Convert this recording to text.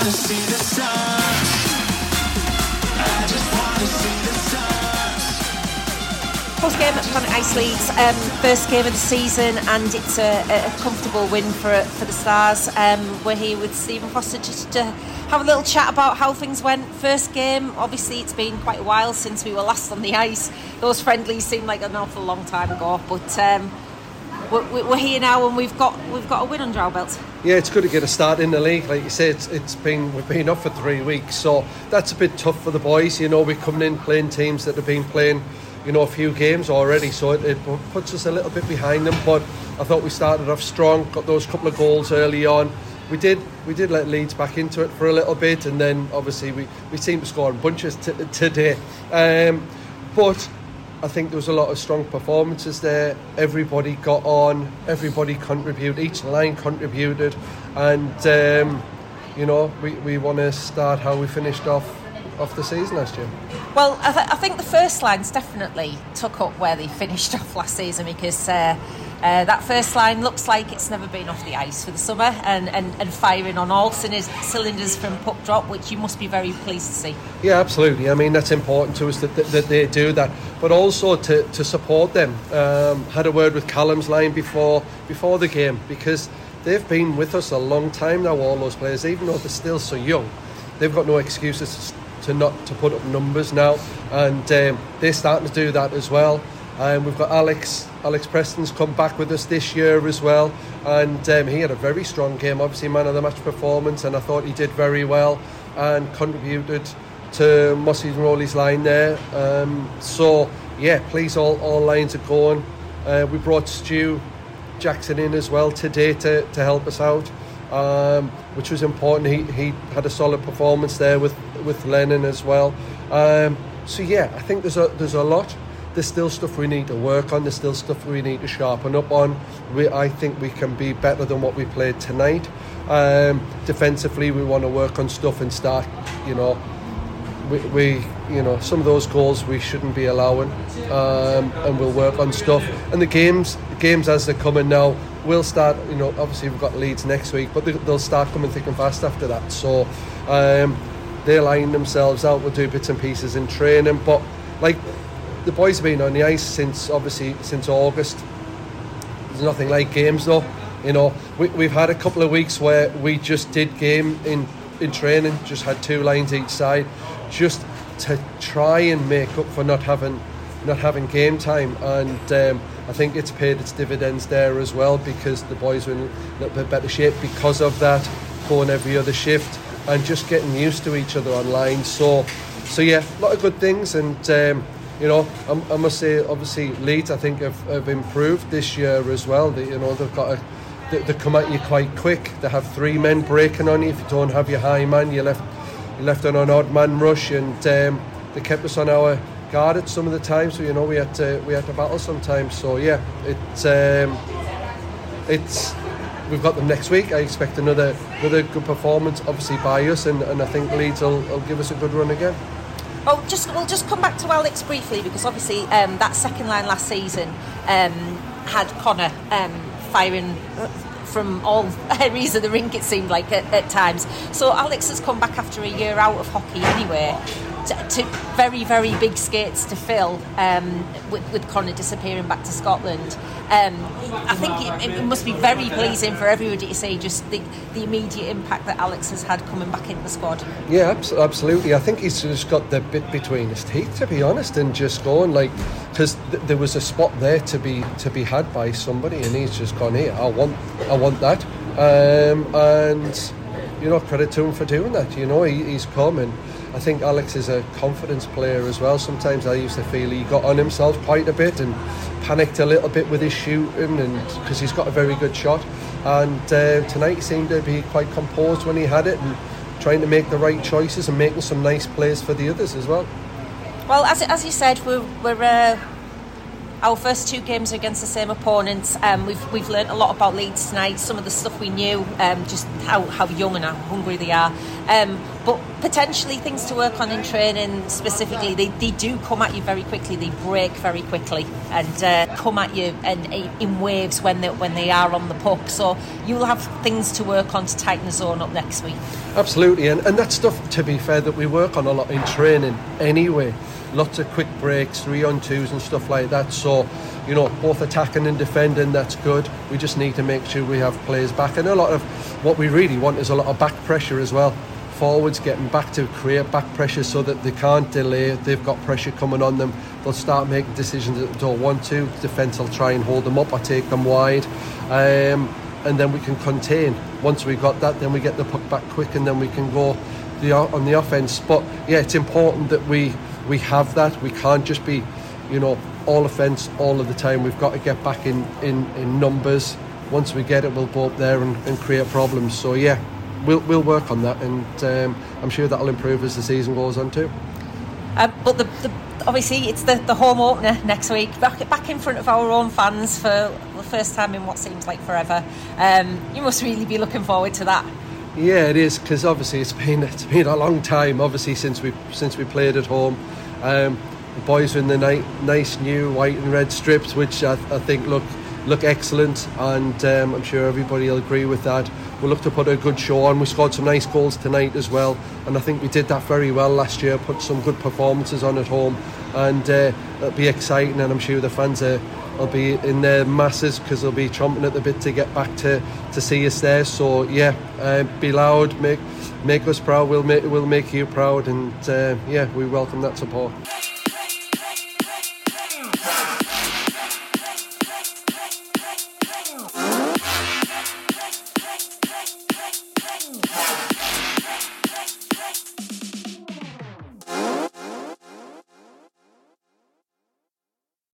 wanna see the sun. I just wanna see the sun. Post game at Planet Ice Leeds, first game of the season, and it's a comfortable win for the Stars. We're here with Stephen Foster just to have a little chat about how things went. First game, obviously it's been quite a while since we were last on the ice. Those friendlies seem like an awful long time ago, but we're here now and we've got a win under our belts. Yeah, it's good to get a start in the league. Like you say, we've been up for 3 weeks, so that's a bit tough for the boys. You know, we're coming in playing teams that have been playing, you know, a few games already, so it puts us a little bit behind them. But I thought we started off strong, got those couple of goals early on. We did let Leeds back into it for a little bit, and then obviously we seemed to score in bunches today. But I think there was a lot of strong performances there. Everybody got on, everybody contributed, each line contributed, and you know, we want to start how we finished off the season last year. Well, I think the first lines definitely took up where they finished off last season, because that first line looks like it's never been off the ice for the summer and firing on all cylinders from puck drop, which you must be very pleased to see. Yeah, absolutely. I mean, that's important to us that they do that, but also to support them. Had a word with Callum's line before the game, because they've been with us a long time now, all those players, even though they're still so young. They've got no excuses to put up numbers now, and they're starting to do that as well. We've got Alex Preston's come back with us this year as well, and he had a very strong game, obviously man of the match performance, and I thought he did very well and contributed to Mossy and Rowley's line there. So yeah, please, all lines are going. We brought Stu Jackson in as well today to help us out, which was important. He had a solid performance there with Lennon as well. So yeah, I think there's a lot. There's still stuff we need to work on. There's still stuff we need to sharpen up on. I think we can be better than what we played tonight. Defensively, we want to work on stuff and start, you know, we you know, some of those goals we shouldn't be allowing, and we'll work on stuff. And the games as they're coming now, we'll start, you know, obviously we've got Leeds next week, but they'll start coming thick and fast after that. So they'll line themselves out. We'll do bits and pieces in training, but like, the boys have been on the ice since August. There's nothing like games though. You know, we've had a couple of weeks where we just did game in training, just had 2 lines each side, just to try and make up for not having game time. And I think it's paid its dividends there as well, because the boys were in a little bit better shape because of that, going every other shift and just getting used to each other online. So yeah, a lot of good things. And you know, I must say, obviously Leeds, I think, have improved this year as well. You know, they come at you quite quick. They have 3 men breaking on you. If you don't have your high man, you're left on an odd man rush, and they kept us on our guard at some of the times. So you know, we had to battle sometimes. So yeah, it's we've got them next week. I expect another good performance, obviously by us, and I think Leeds will give us a good run again. Well, we'll just come back to Alex briefly, because obviously that second line last season had Connor firing from all areas of the rink, it seemed like at times. So Alex has come back after a year out of hockey anyway, to very, very big skates to fill, with Connor disappearing back to Scotland. I think it must be very pleasing for everybody to see just the immediate impact that Alex has had coming back into the squad. Yeah, absolutely. I think he's just got the bit between his teeth, to be honest, and just going like, because there was a spot there to be had by somebody, and he's just gone, here, I want that, and you know, credit to him for doing that. You know, he's come, and I think Alex is a confidence player as well. Sometimes I used to feel he got on himself quite a bit and panicked a little bit with his shooting, and because he's got a very good shot. And tonight he seemed to be quite composed when he had it, and trying to make the right choices and making some nice plays for the others as well. Well, as you said, we're our first 2 games are against the same opponents. We've learnt a lot about Leeds tonight, some of the stuff we knew, just how young and how hungry they are. But potentially things to work on in training specifically. They do come at you very quickly, they break very quickly and come at you and in waves when they are on the puck. So you'll have things to work on to tighten the zone up next week. Absolutely, and that's stuff, to be fair, that we work on a lot in training anyway. Lots of quick breaks, 3-on-2s and stuff like that. So, both attacking and defending, that's good. We just need to make sure we have players back. And a lot of what we really want is a lot of back pressure as well. Forwards getting back to create back pressure so that they can't delay. They've got pressure coming on them. They'll start making decisions that they don't want to. Defence will try and hold them up or take them wide. And then we can contain. Once we've got that, then we get the puck back quick and then we can go on the offence. But yeah, it's important that we have that. We can't just be, all offence all of the time. We've got to get back in numbers. Once we get it, we'll go up there and create problems. So yeah, we'll work on that, and I'm sure that'll improve as the season goes on too. But obviously it's the home opener next week, back in front of our own fans for the first time in what seems like forever. You must really be looking forward to that. Yeah, it is, because obviously it's been a long time. Obviously since we played at home. The boys are in the nice new white and red strips, which I think look excellent, and I'm sure everybody will agree with that. We'll look to put a good show on. We scored some nice goals tonight as well, and I think we did that very well last year, put some good performances on at home, and it'll be exciting, and I'm sure the fans will be in their masses because they'll be chomping at the bit to get back to see us there. So yeah, be loud, make us proud, we'll make you proud, and yeah, we welcome that support.